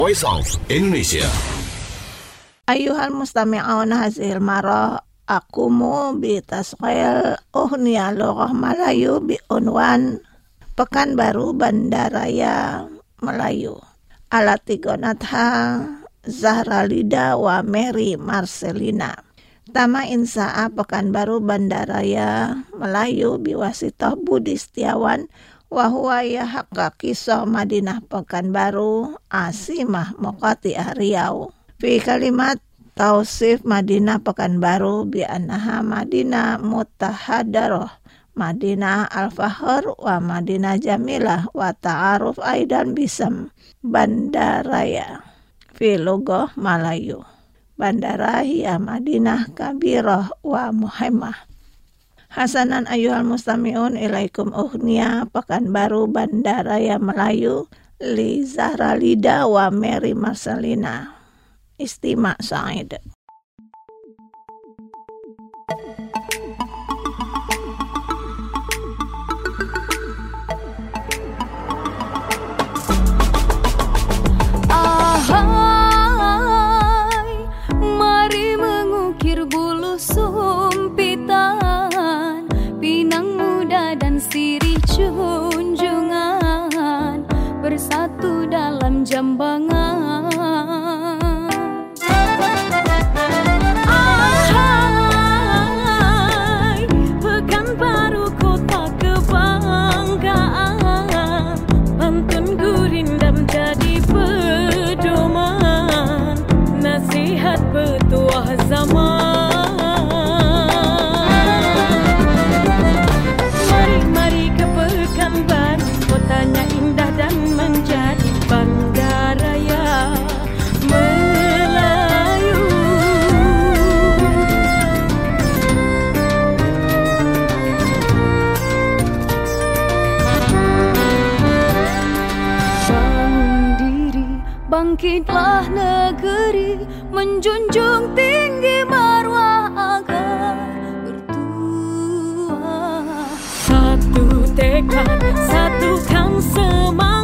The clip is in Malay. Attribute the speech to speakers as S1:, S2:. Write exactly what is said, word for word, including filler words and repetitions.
S1: Voice of Indonesia.
S2: Ayuhal mustami'un hazil marah akumu bi tasqil uhniya lughah Melayu bi unwan Pekanbaru Bandaraya Melayu. Alatigonatha Zahra Lida wa Mary Marcelina. Tama Insa'a Pekanbaru Bandaraya Melayu biwasitah Budi Setiawan wa huwa ya haqqa kisah Madinah Pekanbaru Asimah Moqati'ah Riau. Fi kalimat tausif Madinah Pekanbaru bi annaha Madinah mutahadarah, Madinah al-fahr wa Madinah jamilah wa ta'aruf aidan bisam Bandaraya fi lughah Melayu. Bandara hiya Madinah kabirah wa muhimmah. Hasanan ayyuhal mustami'un ilaikum uhniya Pekanbaru Bandaraya Melayu li Zahra Lida wa Mary Marcelina. Istima' Sa'id.
S3: Ahai, mari mengukir bulu sumpitan, pinang muda dan sirih junjungan bersatu dalam jambangan. Ahai, Pekanbaru kota kebanggaan, pantun gurindam jadi pedoman, nasihat petuah zaman. Mari-mari ke Pekanbaru, kotanya indah dan menjadi bandaraya Melayu. Bangun diri, bangkitlah negeri, menjunjung tinggi marwah agar bertuah. Satu tekad, satukan semangat,